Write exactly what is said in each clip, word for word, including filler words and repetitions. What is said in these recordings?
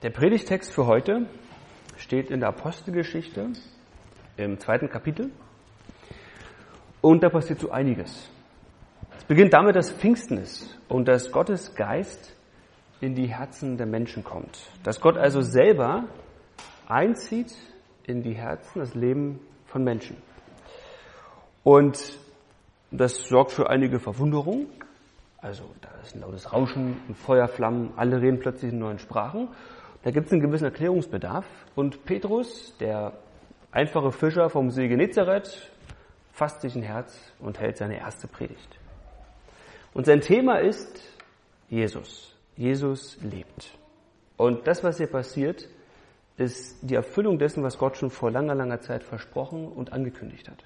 Der Predigtext für heute steht in der Apostelgeschichte im zweiten Kapitel und da passiert so einiges. Es beginnt damit, dass Pfingsten ist und dass Gottes Geist in die Herzen der Menschen kommt. Dass Gott also selber einzieht in die Herzen, das Leben von Menschen. Und das sorgt für einige Verwunderung. Also da ist ein lautes Rauschen, ein Feuerflammen, alle reden plötzlich in neuen Sprachen. Da gibt es einen gewissen Erklärungsbedarf. Und Petrus, der einfache Fischer vom See Genezareth, fasst sich ein Herz und hält seine erste Predigt. Und sein Thema ist Jesus. Jesus lebt. Und das, was hier passiert, ist die Erfüllung dessen, was Gott schon vor langer, langer Zeit versprochen und angekündigt hat.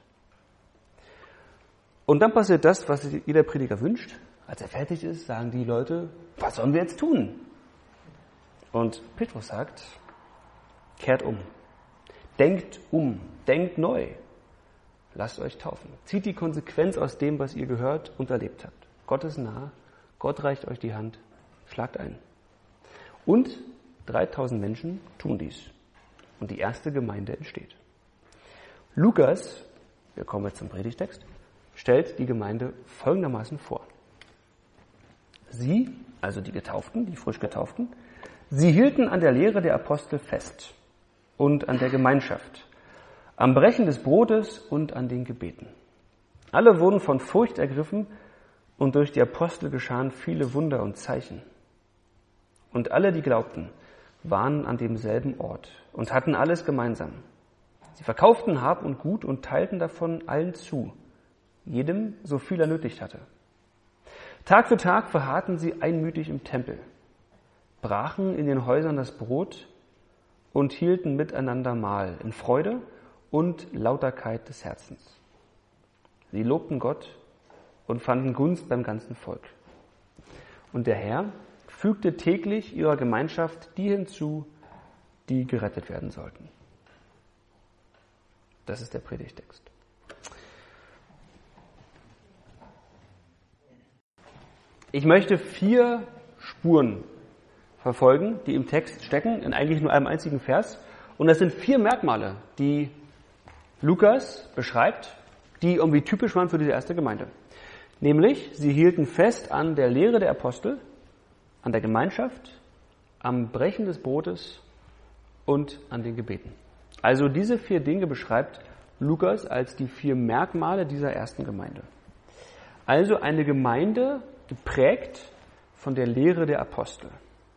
Und dann passiert das, was sich jeder Prediger wünscht. Als er fertig ist, sagen die Leute, was sollen wir jetzt tun? Und Petrus sagt, kehrt um. Denkt um. Denkt neu. Lasst euch taufen. Zieht die Konsequenz aus dem, was ihr gehört und erlebt habt. Gott ist nah. Gott reicht euch die Hand. Schlagt ein. Und dreitausend Menschen tun dies. Und die erste Gemeinde entsteht. Lukas, wir kommen jetzt zum Predigtext, stellt die Gemeinde folgendermaßen vor. Sie, also die Getauften, die frisch Getauften, sie hielten an der Lehre der Apostel fest und an der Gemeinschaft, am Brechen des Brotes und an den Gebeten. Alle wurden von Furcht ergriffen und durch die Apostel geschahen viele Wunder und Zeichen. Und alle, die glaubten, waren an demselben Ort und hatten alles gemeinsam. Sie verkauften Hab und Gut und teilten davon allen zu, jedem so viel er nötig hatte. Tag für Tag verharrten sie einmütig im Tempel, brachen in den Häusern das Brot und hielten miteinander Mahl in Freude und Lauterkeit des Herzens. Sie lobten Gott und fanden Gunst beim ganzen Volk. Und der Herr fügte täglich ihrer Gemeinschaft die hinzu, die gerettet werden sollten. Das ist der Predigtext. Ich möchte vier Spuren verfolgen, die im Text stecken, in eigentlich nur einem einzigen Vers. Und das sind vier Merkmale, die Lukas beschreibt, die irgendwie typisch waren für diese erste Gemeinde. Nämlich, sie hielten fest an der Lehre der Apostel, an der Gemeinschaft, am Brechen des Brotes und an den Gebeten. Also diese vier Dinge beschreibt Lukas als die vier Merkmale dieser ersten Gemeinde. Also eine Gemeinde geprägt von der Lehre der Apostel.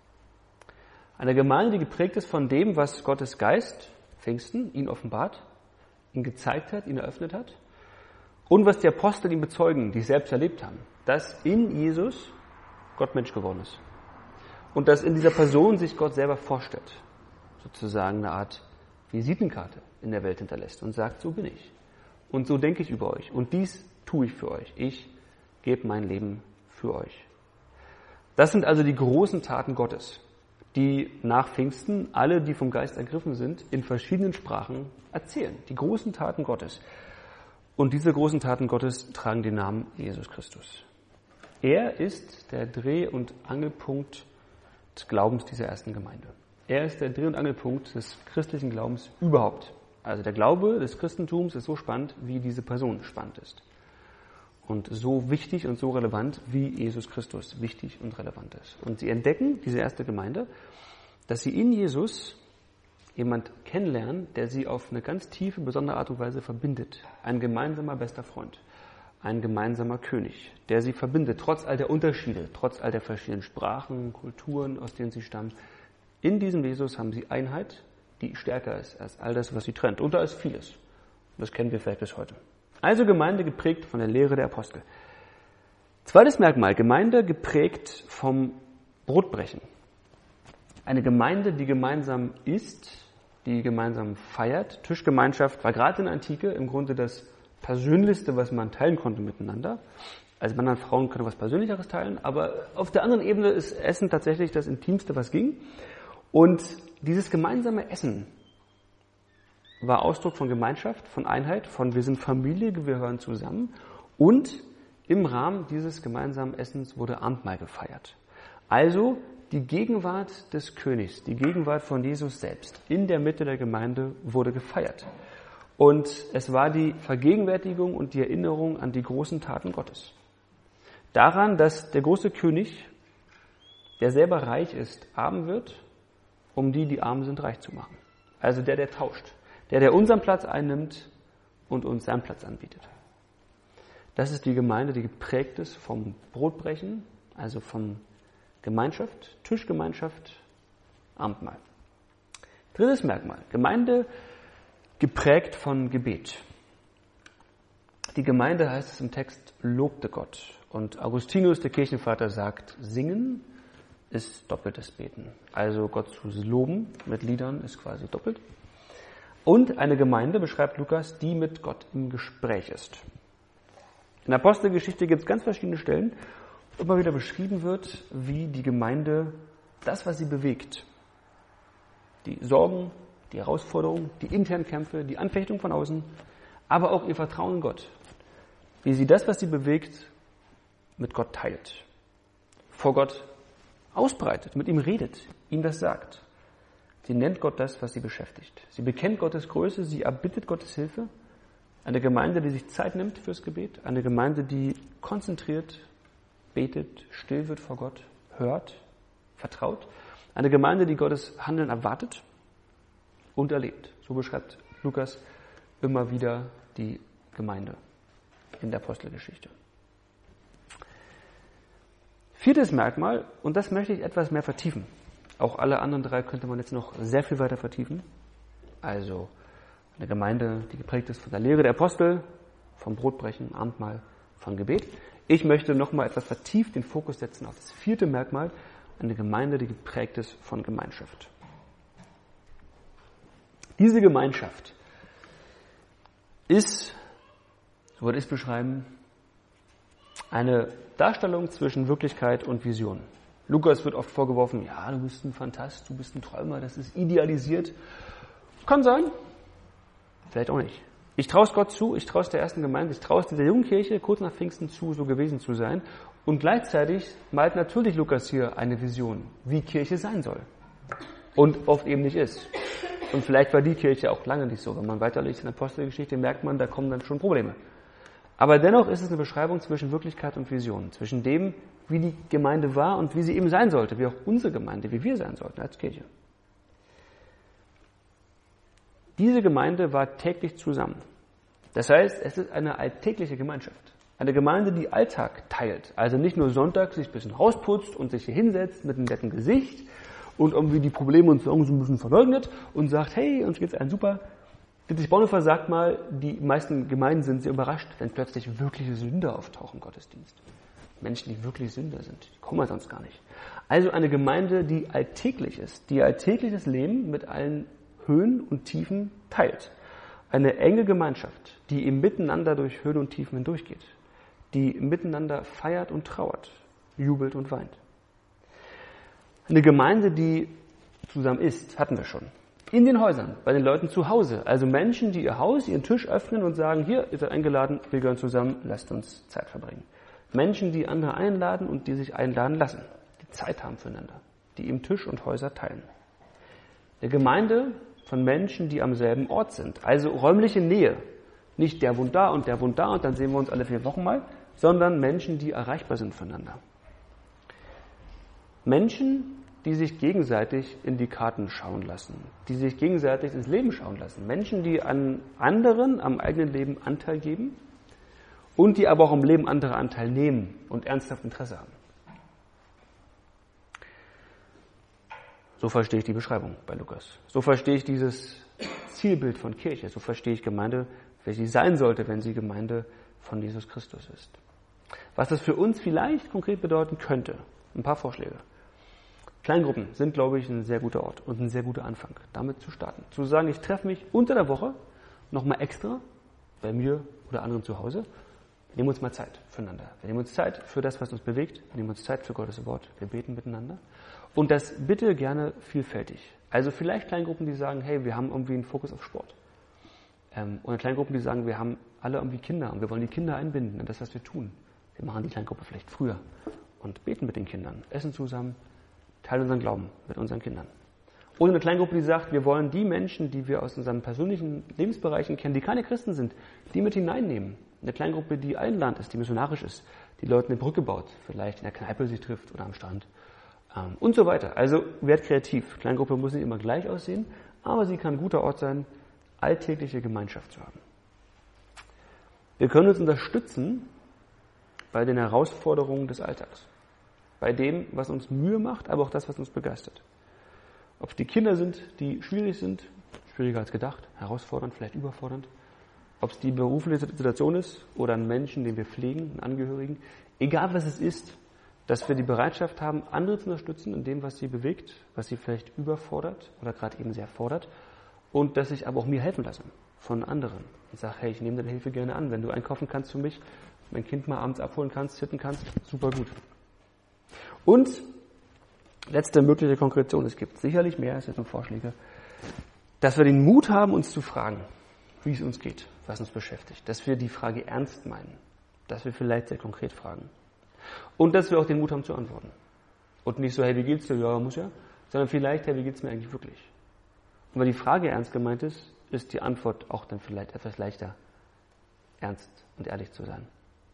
Eine Gemeinde, die geprägt ist von dem, was Gottes Geist, Pfingsten, ihn offenbart, ihn gezeigt hat, ihn eröffnet hat und was die Apostel ihm bezeugen, die es selbst erlebt haben, dass in Jesus Gott Mensch geworden ist und dass in dieser Person sich Gott selber vorstellt, sozusagen eine Art Visitenkarte in der Welt hinterlässt und sagt, so bin ich und so denke ich über euch und dies tue ich für euch. Ich gebe mein Leben für euch. Das sind also die großen Taten Gottes, die nach Pfingsten alle, die vom Geist ergriffen sind, in verschiedenen Sprachen erzählen. Die großen Taten Gottes. Und diese großen Taten Gottes tragen den Namen Jesus Christus. Er ist der Dreh- und Angelpunkt des Glaubens dieser ersten Gemeinde. Er ist der Dreh- und Angelpunkt des christlichen Glaubens überhaupt. Also der Glaube des Christentums ist so spannend, wie diese Person spannend ist. Und so wichtig und so relevant, wie Jesus Christus wichtig und relevant ist. Und sie entdecken, diese erste Gemeinde, dass sie in Jesus jemand kennenlernen, der sie auf eine ganz tiefe, besondere Art und Weise verbindet. Ein gemeinsamer bester Freund, ein gemeinsamer König, der sie verbindet, trotz all der Unterschiede, trotz all der verschiedenen Sprachen, Kulturen, aus denen sie stammen. In diesem Jesus haben sie Einheit, die stärker ist als all das, was sie trennt. Und da ist vieles. Das kennen wir vielleicht bis heute. Also Gemeinde geprägt von der Lehre der Apostel. Zweites Merkmal, Gemeinde geprägt vom Brotbrechen. Eine Gemeinde, die gemeinsam isst, die gemeinsam feiert. Tischgemeinschaft war gerade in der Antike im Grunde das Persönlichste, was man teilen konnte miteinander. Also Männer und Frauen können was Persönlicheres teilen, aber auf der anderen Ebene ist Essen tatsächlich das Intimste, was ging. Und dieses gemeinsame Essen war Ausdruck von Gemeinschaft, von Einheit, von wir sind Familie, wir gehören zusammen. Und im Rahmen dieses gemeinsamen Essens wurde Abendmahl gefeiert. Also die Gegenwart des Königs, die Gegenwart von Jesus selbst in der Mitte der Gemeinde wurde gefeiert. Und es war die Vergegenwärtigung und die Erinnerung an die großen Taten Gottes. Daran, dass der große König, der selber reich ist, arm wird, um die, die arm sind, reich zu machen. Also der, der tauscht. Der, der unseren Platz einnimmt und uns seinen Platz anbietet. Das ist die Gemeinde, die geprägt ist vom Brotbrechen, also von Gemeinschaft, Tischgemeinschaft, Abendmahl. Drittes Merkmal, Gemeinde geprägt von Gebet. Die Gemeinde, heißt es im Text, lobte Gott. Und Augustinus, der Kirchenvater, sagt, singen ist doppeltes Beten. Also Gott zu loben mit Liedern ist quasi doppelt. Und eine Gemeinde, beschreibt Lukas, die mit Gott im Gespräch ist. In der Apostelgeschichte gibt es ganz verschiedene Stellen, wo immer wieder beschrieben wird, wie die Gemeinde das, was sie bewegt, die Sorgen, die Herausforderungen, die internen Kämpfe, die Anfechtung von außen, aber auch ihr Vertrauen in Gott, wie sie das, was sie bewegt, mit Gott teilt, vor Gott ausbreitet, mit ihm redet, ihm das sagt. Sie nennt Gott das, was sie beschäftigt. Sie bekennt Gottes Größe, sie erbittet Gottes Hilfe. Eine Gemeinde, die sich Zeit nimmt fürs Gebet. Eine Gemeinde, die konzentriert, betet, still wird vor Gott, hört, vertraut. Eine Gemeinde, die Gottes Handeln erwartet und erlebt. So beschreibt Lukas immer wieder die Gemeinde in der Apostelgeschichte. Viertes Merkmal, und das möchte ich etwas mehr vertiefen. Auch alle anderen drei könnte man jetzt noch sehr viel weiter vertiefen. Also eine Gemeinde, die geprägt ist von der Lehre der Apostel, vom Brotbrechen, Abendmahl, von Gebet. Ich möchte nochmal etwas vertieft den Fokus setzen auf das vierte Merkmal, eine Gemeinde, die geprägt ist von Gemeinschaft. Diese Gemeinschaft ist, so würde ich es beschreiben, eine Darstellung zwischen Wirklichkeit und Vision. Lukas wird oft vorgeworfen, ja, du bist ein Phantast, du bist ein Träumer, das ist idealisiert. Kann sein, vielleicht auch nicht. Ich traue es Gott zu, ich traue es der ersten Gemeinde, ich traue es dieser jungen Kirche kurz nach Pfingsten zu, so gewesen zu sein. Und gleichzeitig malt natürlich Lukas hier eine Vision, wie Kirche sein soll. Und oft eben nicht ist. Und vielleicht war die Kirche auch lange nicht so. Wenn man weiterliest in der Apostelgeschichte, merkt man, da kommen dann schon Probleme. Aber dennoch ist es eine Beschreibung zwischen Wirklichkeit und Vision. Zwischen dem, wie die Gemeinde war und wie sie eben sein sollte. Wie auch unsere Gemeinde, wie wir sein sollten als Kirche. Diese Gemeinde war täglich zusammen. Das heißt, es ist eine alltägliche Gemeinschaft. Eine Gemeinde, die Alltag teilt. Also nicht nur Sonntag sich ein bisschen rausputzt und sich hier hinsetzt mit einem netten Gesicht und irgendwie die Probleme und Sorgen so ein bisschen verleugnet und sagt, hey, uns geht's allen super. Dietrich Bonhoeffer sagt mal, die meisten Gemeinden sind sehr überrascht, wenn plötzlich wirkliche Sünder auftauchen im Gottesdienst. Menschen, die wirklich Sünder sind, die kommen sonst gar nicht. Also eine Gemeinde, die alltäglich ist, die ihr alltägliches Leben mit allen Höhen und Tiefen teilt. Eine enge Gemeinschaft, die im Miteinander durch Höhen und Tiefen hindurchgeht, die miteinander feiert und trauert, jubelt und weint. Eine Gemeinde, die zusammen isst, hatten wir schon. In den Häusern, bei den Leuten zu Hause. Also Menschen, die ihr Haus, ihren Tisch öffnen und sagen, hier, ihr seid eingeladen, wir gehören zusammen, lasst uns Zeit verbringen. Menschen, die andere einladen und die sich einladen lassen, die Zeit haben füreinander, die eben Tisch und Häuser teilen. Eine Gemeinde von Menschen, die am selben Ort sind. Also räumliche Nähe. Nicht der wohnt da und der wohnt da und dann sehen wir uns alle vier Wochen mal, sondern Menschen, die erreichbar sind füreinander. Menschen, die sich gegenseitig in die Karten schauen lassen, die sich gegenseitig ins Leben schauen lassen. Menschen, die an anderen, am eigenen Leben Anteil geben und die aber auch am Leben anderer Anteil nehmen und ernsthaft Interesse haben. So verstehe ich die Beschreibung bei Lukas. So verstehe ich dieses Zielbild von Kirche. So verstehe ich Gemeinde, wie sie sein sollte, wenn sie Gemeinde von Jesus Christus ist. Was das für uns vielleicht konkret bedeuten könnte, ein paar Vorschläge. Kleingruppen sind, glaube ich, ein sehr guter Ort und ein sehr guter Anfang, damit zu starten. Zu sagen, ich treffe mich unter der Woche nochmal extra bei mir oder anderen zu Hause. Wir nehmen uns mal Zeit füreinander. Wir nehmen uns Zeit für das, was uns bewegt. Wir nehmen uns Zeit für Gottes Wort. Wir beten miteinander. Und das bitte gerne vielfältig. Also vielleicht Kleingruppen, die sagen, hey, wir haben irgendwie einen Fokus auf Sport. Ähm, oder Kleingruppen, die sagen, wir haben alle irgendwie Kinder und wir wollen die Kinder einbinden in das, was wir tun. Wir machen die Kleingruppe vielleicht früher und beten mit den Kindern, essen zusammen, teilen unseren Glauben mit unseren Kindern. Oder eine Kleingruppe, die sagt, wir wollen die Menschen, die wir aus unseren persönlichen Lebensbereichen kennen, die keine Christen sind, die mit hineinnehmen. Eine Kleingruppe, die einladend ist, die missionarisch ist, die Leuten eine Brücke baut, vielleicht in der Kneipe sich trifft oder am Strand ähm, und so weiter. Also werdet kreativ. Kleingruppe muss nicht immer gleich aussehen, aber sie kann ein guter Ort sein, alltägliche Gemeinschaft zu haben. Wir können uns unterstützen bei den Herausforderungen des Alltags, bei dem, was uns Mühe macht, aber auch das, was uns begeistert. Ob es die Kinder sind, die schwierig sind, schwieriger als gedacht, herausfordernd, vielleicht überfordernd. Ob es die berufliche Situation ist oder einen Menschen, den wir pflegen, einen Angehörigen. Egal was es ist, dass wir die Bereitschaft haben, andere zu unterstützen in dem, was sie bewegt, was sie vielleicht überfordert oder gerade eben sehr fordert. Und dass ich aber auch mir helfen lasse von anderen. Und sage, hey, ich nehme deine Hilfe gerne an. Wenn du einkaufen kannst für mich, mein Kind mal abends abholen kannst, sitten kannst, super gut. Und letzte mögliche Konkretion, es gibt sicherlich mehr, es sind nur Vorschläge, dass wir den Mut haben, uns zu fragen, wie es uns geht, was uns beschäftigt, dass wir die Frage ernst meinen, dass wir vielleicht sehr konkret fragen und dass wir auch den Mut haben zu antworten. Und nicht so, hey, wie geht's dir? Ja, muss ja, sondern vielleicht, hey, wie geht's mir eigentlich wirklich? Und wenn die Frage ernst gemeint ist, ist die Antwort auch dann vielleicht etwas leichter, ernst und ehrlich zu sein.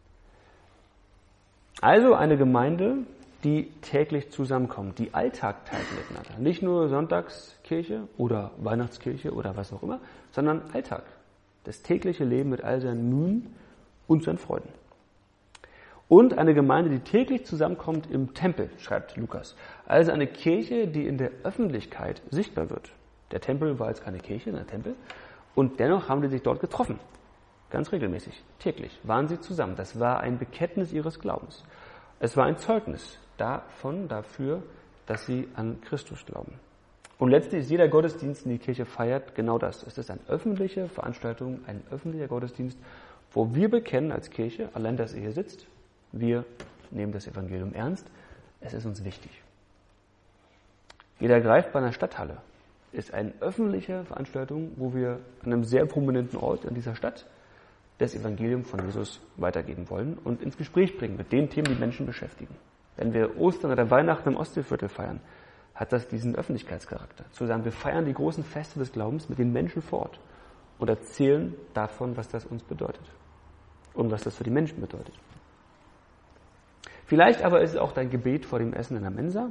Also eine Gemeinde, die täglich zusammenkommt, die Alltag teilt miteinander. Nicht nur Sonntagskirche oder Weihnachtskirche oder was auch immer, sondern Alltag. Das tägliche Leben mit all seinen Mühen und seinen Freuden. Und eine Gemeinde, die täglich zusammenkommt im Tempel, schreibt Lukas. Also eine Kirche, die in der Öffentlichkeit sichtbar wird. Der Tempel war jetzt keine Kirche, sondern ein Tempel. Und dennoch haben die sich dort getroffen. Ganz regelmäßig, täglich waren sie zusammen. Das war ein Bekenntnis ihres Glaubens. Es war ein Zeugnis davon, dafür, dass sie an Christus glauben. Und letztlich ist jeder Gottesdienst, den die Kirche feiert, genau das. Es ist eine öffentliche Veranstaltung, ein öffentlicher Gottesdienst, wo wir bekennen als Kirche, allein dass ihr hier sitzt, wir nehmen das Evangelium ernst, es ist uns wichtig. Jeder greift bei einer Stadthalle. Ist eine öffentliche Veranstaltung, wo wir an einem sehr prominenten Ort in dieser Stadt das Evangelium von Jesus weitergeben wollen und ins Gespräch bringen mit den Themen, die Menschen beschäftigen. Wenn wir Ostern oder Weihnachten im Ostseeviertel feiern, hat das diesen Öffentlichkeitscharakter. Zu sagen, wir feiern die großen Feste des Glaubens mit den Menschen vor Ort und erzählen davon, was das uns bedeutet und was das für die Menschen bedeutet. Vielleicht aber ist es auch dein Gebet vor dem Essen in der Mensa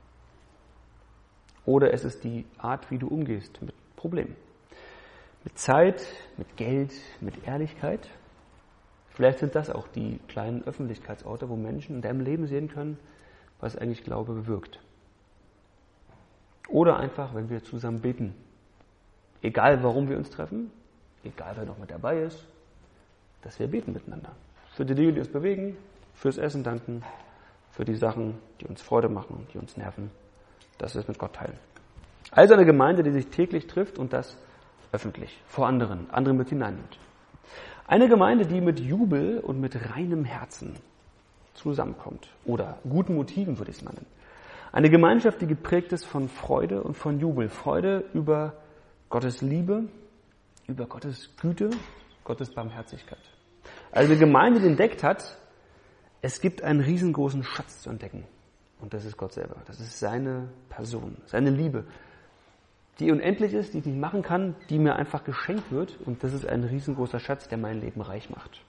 oder es ist die Art, wie du umgehst mit Problemen. Mit Zeit, mit Geld, mit Ehrlichkeit. Vielleicht sind das auch die kleinen Öffentlichkeitsorte, wo Menschen in deinem Leben sehen können, was eigentlich Glaube bewirkt. Oder einfach, wenn wir zusammen beten. Egal, warum wir uns treffen, egal, wer noch mit dabei ist, dass wir beten miteinander. Für die Dinge, die uns bewegen, fürs Essen danken, für die Sachen, die uns Freude machen, die uns nerven, dass wir es mit Gott teilen. Also eine Gemeinde, die sich täglich trifft und das öffentlich, vor anderen, andere mit hineinnimmt. Eine Gemeinde, die mit Jubel und mit reinem Herzen zusammenkommt. Oder guten Motiven, würde ich es mal nennen. Eine Gemeinschaft, die geprägt ist von Freude und von Jubel. Freude über Gottes Liebe, über Gottes Güte, Gottes Barmherzigkeit. Also eine Gemeinde, die entdeckt hat, es gibt einen riesengroßen Schatz zu entdecken. Und das ist Gott selber. Das ist seine Person, seine Liebe, die unendlich ist, die ich nicht machen kann, die mir einfach geschenkt wird. Und das ist ein riesengroßer Schatz, der mein Leben reich macht.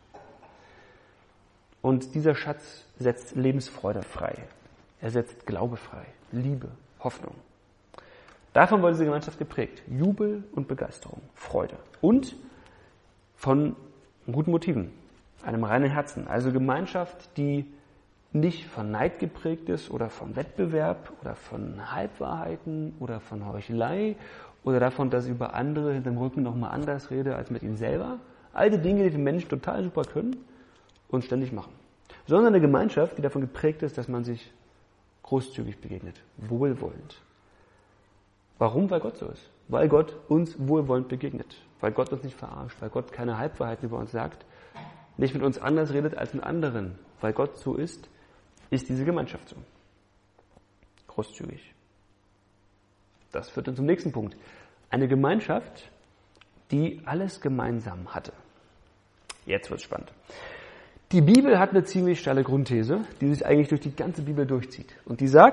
Und dieser Schatz setzt Lebensfreude frei. Er setzt Glaube frei, Liebe, Hoffnung. Davon war diese Gemeinschaft geprägt. Jubel und Begeisterung, Freude. Und von guten Motiven, einem reinen Herzen. Also Gemeinschaft, die nicht von Neid geprägt ist oder von Wettbewerb oder von Halbwahrheiten oder von Heuchelei oder davon, dass ich über andere hinterm Rücken nochmal anders rede als mit ihnen selber. All die Dinge, die die Menschen total super können und ständig machen. Sondern eine Gemeinschaft, die davon geprägt ist, dass man sich großzügig begegnet, wohlwollend. Warum? Weil Gott so ist. Weil Gott uns wohlwollend begegnet. Weil Gott uns nicht verarscht. Weil Gott keine Halbwahrheiten über uns sagt. Nicht mit uns anders redet als mit anderen. Weil Gott so ist, ist diese Gemeinschaft so. Großzügig. Das führt uns zum nächsten Punkt. Eine Gemeinschaft, die alles gemeinsam hatte. Jetzt wird's spannend. Die Bibel hat eine ziemlich steile Grundthese, die sich eigentlich durch die ganze Bibel durchzieht. Und die sagt,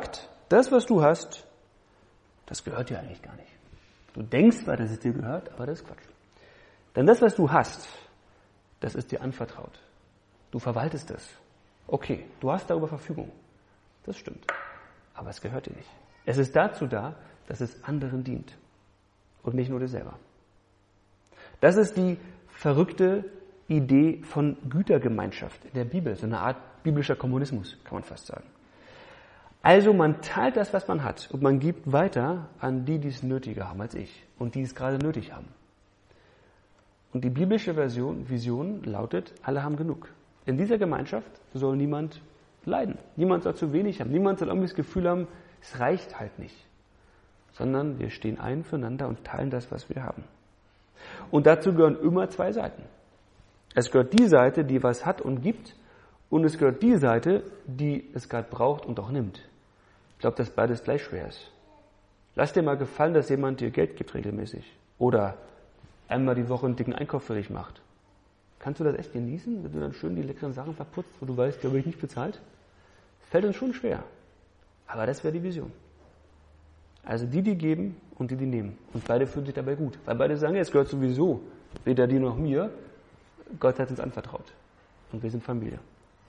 das, was du hast, das gehört dir eigentlich gar nicht. Du denkst zwar, dass es dir gehört, aber das ist Quatsch. Denn das, was du hast, das ist dir anvertraut. Du verwaltest es. Okay, du hast darüber Verfügung. Das stimmt. Aber es gehört dir nicht. Es ist dazu da, dass es anderen dient. Und nicht nur dir selber. Das ist die verrückte Idee von Gütergemeinschaft in der Bibel. So eine Art biblischer Kommunismus, kann man fast sagen. Also man teilt das, was man hat, und man gibt weiter an die, die es nötiger haben als ich und die es gerade nötig haben. Und die biblische Version, Vision lautet, alle haben genug. In dieser Gemeinschaft soll niemand leiden. Niemand soll zu wenig haben. Niemand soll irgendwie das Gefühl haben, es reicht halt nicht. Sondern wir stehen ein füreinander und teilen das, was wir haben. Und dazu gehören immer zwei Seiten. Es gehört die Seite, die was hat und gibt, und es gehört die Seite, die es gerade braucht und auch nimmt. Ich glaube, dass beides gleich schwer ist. Lass dir mal gefallen, dass jemand dir Geld gibt regelmäßig. Oder einmal die Woche einen dicken Einkauf für dich macht. Kannst du das echt genießen, wenn du dann schön die leckeren Sachen verputzt, wo du weißt, die habe ich nicht bezahlt? Das fällt uns schon schwer. Aber das wäre die Vision. Also die, die geben und die, die nehmen. Und beide fühlen sich dabei gut. Weil beide sagen, ja, es gehört sowieso weder dir noch mir. Gott hat uns anvertraut. Und wir sind Familie.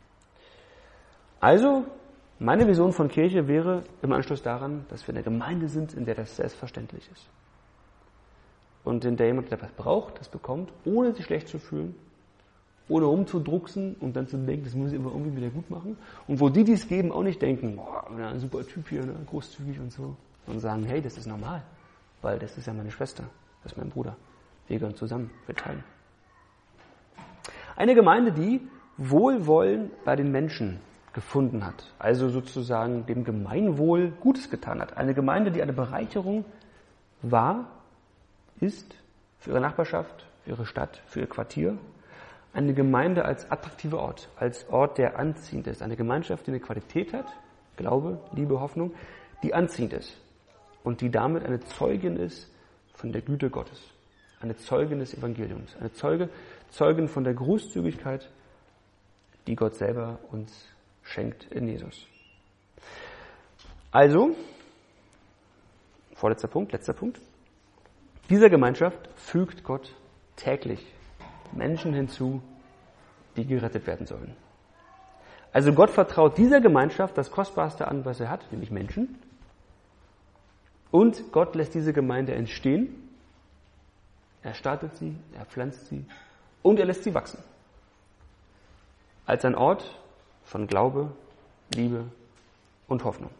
Also, meine Vision von Kirche wäre im Anschluss daran, dass wir eine Gemeinde sind, in der das selbstverständlich ist. Und in der jemand, der was braucht, das bekommt, ohne sich schlecht zu fühlen, ohne rumzudrucksen und dann zu denken, das muss ich immer irgendwie wieder gut machen. Und wo die, die es geben, auch nicht denken, boah, ein super Typ hier, ne, großzügig und so. Und sagen, hey, das ist normal, weil das ist ja meine Schwester, das ist mein Bruder. Wir gehören zusammen, wir teilen. Eine Gemeinde, die Wohlwollen bei den Menschen gefunden hat, also sozusagen dem Gemeinwohl Gutes getan hat. Eine Gemeinde, die eine Bereicherung war, ist für ihre Nachbarschaft, für ihre Stadt, für ihr Quartier. Eine Gemeinde als attraktiver Ort, als Ort, der anziehend ist. Eine Gemeinschaft, die eine Qualität hat, Glaube, Liebe, Hoffnung, die anziehend ist und die damit eine Zeugin ist von der Güte Gottes. Eine Zeugin des Evangeliums. Eine Zeuge, Zeugin von der Großzügigkeit, die Gott selber uns schenkt in Jesus. Also, vorletzter Punkt, letzter Punkt. Dieser Gemeinschaft fügt Gott täglich Menschen hinzu, die gerettet werden sollen. Also Gott vertraut dieser Gemeinschaft das Kostbarste an, was er hat, nämlich Menschen. Und Gott lässt diese Gemeinde entstehen. Er startet sie, er pflanzt sie und er lässt sie wachsen. Als ein Ort von Glaube, Liebe und Hoffnung.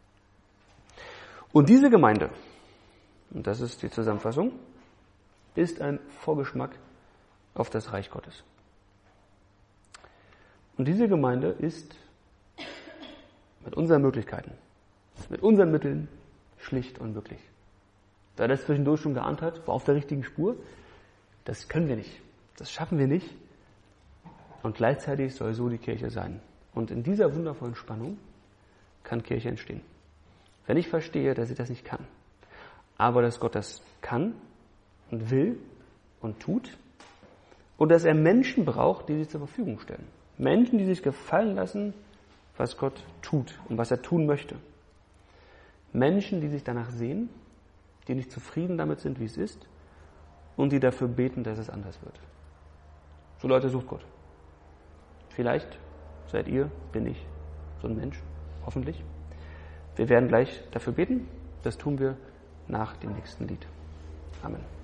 Und diese Gemeinde, und das ist die Zusammenfassung, ist ein Vorgeschmack auf das Reich Gottes. Und diese Gemeinde ist mit unseren Möglichkeiten, mit unseren Mitteln schlicht unmöglich. Wer das zwischendurch schon geahnt hat, war auf der richtigen Spur. Das können wir nicht. Das schaffen wir nicht. Und gleichzeitig soll so die Kirche sein. Und in dieser wundervollen Spannung kann Kirche entstehen. Wenn ich verstehe, dass ich das nicht kann, aber dass Gott das kann und will und tut und dass er Menschen braucht, die sich zur Verfügung stellen. Menschen, die sich gefallen lassen, was Gott tut und was er tun möchte. Menschen, die sich danach sehen, die nicht zufrieden damit sind, wie es ist und die dafür beten, dass es anders wird. So Leute sucht Gott. Vielleicht seid ihr, bin ich, so ein Mensch, hoffentlich. Wir werden gleich dafür beten. Das tun wir nach dem nächsten Lied. Amen.